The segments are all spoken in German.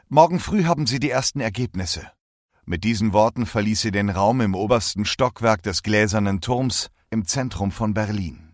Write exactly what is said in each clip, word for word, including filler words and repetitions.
Morgen früh haben Sie die ersten Ergebnisse.« Mit diesen Worten verließ sie den Raum im obersten Stockwerk des Gläsernen Turms im Zentrum von Berlin.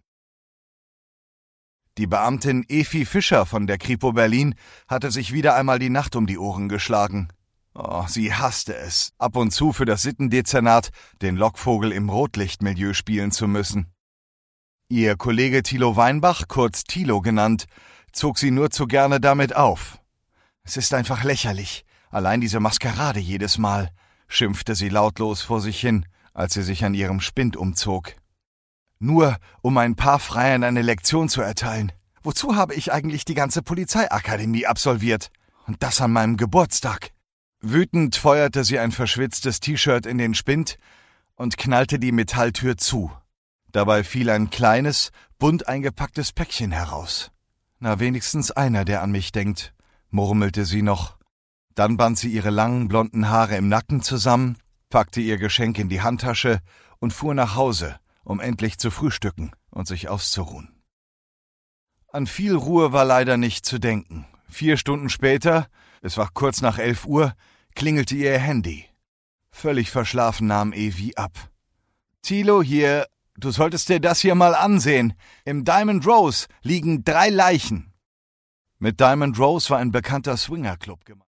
Die Beamtin Efi Fischer von der Kripo Berlin hatte sich wieder einmal die Nacht um die Ohren geschlagen. Oh, sie hasste es, ab und zu für das Sittendezernat den Lockvogel im Rotlichtmilieu spielen zu müssen. Ihr Kollege Thilo Weinbach, kurz Thilo genannt, zog sie nur zu gerne damit auf. »Es ist einfach lächerlich, allein diese Maskerade jedes Mal«, schimpfte sie lautlos vor sich hin, als sie sich an ihrem Spind umzog. »Nur, um ein paar Freiern eine Lektion zu erteilen. Wozu habe ich eigentlich die ganze Polizeiakademie absolviert? Und das an meinem Geburtstag?« Wütend feuerte sie ein verschwitztes T-Shirt in den Spind und knallte die Metalltür zu. Dabei fiel ein kleines, bunt eingepacktes Päckchen heraus. »Na, wenigstens einer, der an mich denkt«, murmelte sie noch. Dann band sie ihre langen, blonden Haare im Nacken zusammen, packte ihr Geschenk in die Handtasche und fuhr nach Hause, um endlich zu frühstücken und sich auszuruhen. An viel Ruhe war leider nicht zu denken. Vier Stunden später, es war kurz nach elf Uhr, klingelte ihr Handy. Völlig verschlafen nahm Evi ab. »Thilo hier, du solltest dir das hier mal ansehen. Im Diamond Rose liegen drei Leichen.« Mit Diamond Rose war ein bekannter Swingerclub gemeint.